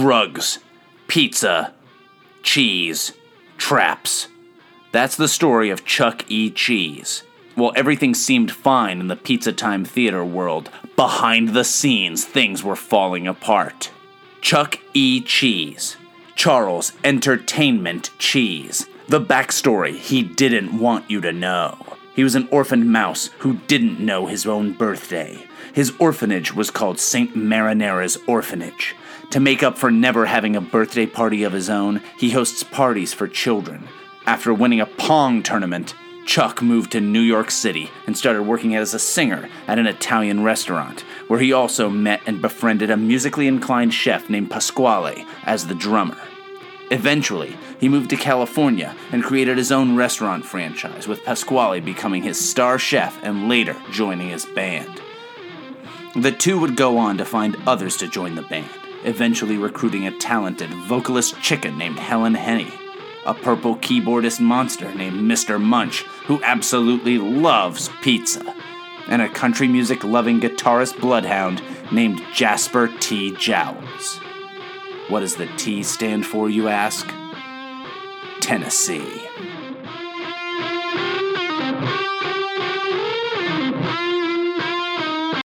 drugs, pizza, cheese, traps. That's the story of Chuck E. Cheese. While everything seemed fine in the Pizza Time theater world, behind the scenes things were falling apart. Chuck E. Cheese. Charles Entertainment Cheese. The backstory he didn't want you to know. He was an orphaned mouse who didn't know his own birthday. His orphanage was called St. Marinera's Orphanage. To make up for never having a birthday party of his own, he hosts parties for children. After winning a Pong tournament, Chuck moved to New York City and started working as a singer at an Italian restaurant, where he also met and befriended a musically inclined chef named Pasquale as the drummer. Eventually, he moved to California and created his own restaurant franchise, with Pasquale becoming his star chef and later joining his band. The two would go on to find others to join the band, eventually recruiting a talented vocalist chicken named Helen Henny, a purple keyboardist monster named Mr. Munch, who absolutely loves pizza, and a country music-loving guitarist bloodhound named Jasper T. Jowls. What does the T stand for, you ask? Tennessee.